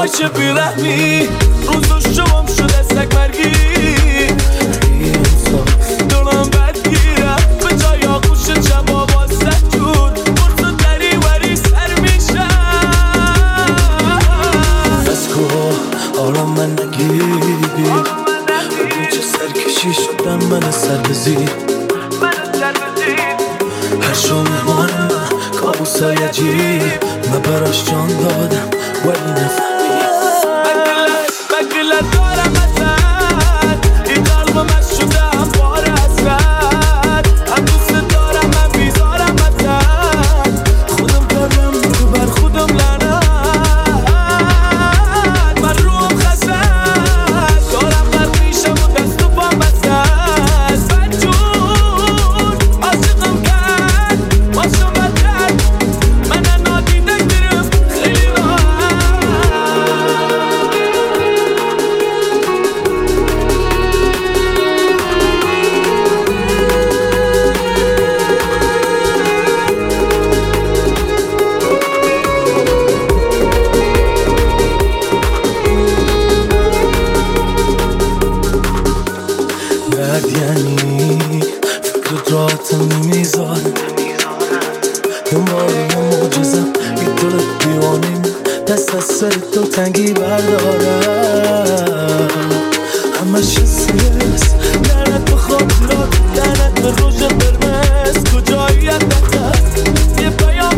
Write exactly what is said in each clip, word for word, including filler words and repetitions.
چه بیرحمی روزش شمام شده سگ مرگی دلم بدگیرم به جای آغوش شبا واسه جون برد و دری وری سر میشم از کوه آرام من نگیری ببین چه سرکشی شدم من سر بزید هر شو مهمان من کابوسای عجیب من براش جان دادم ولی نفهمید من گلت دارم ازت این قلب من شده همواره حسرت هم دوست دارم من بیزارم ازت خودم کردم رو بر خودم لعنت من روم خسته دارم غرق میشم و دست و پام بسته بد جون عاشقم کرد باشم بدرد من نادیده گیرم خیلی راحت درد یعنی فکر راحتم نمیذارم دنبال یه معجزم یه دل دیوانیم دست از سر تو تنگی بردارم همش سیرس لعنت به خاطرات لعنت به روژ قرمز کجایی عدتت یه پیام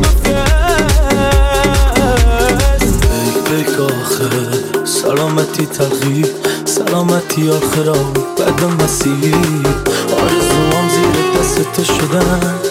بفرست بیک بیک آخر سلامتی تلخی سلامتی آخرا بعد مسیر آرزوام زیر دست تو شدن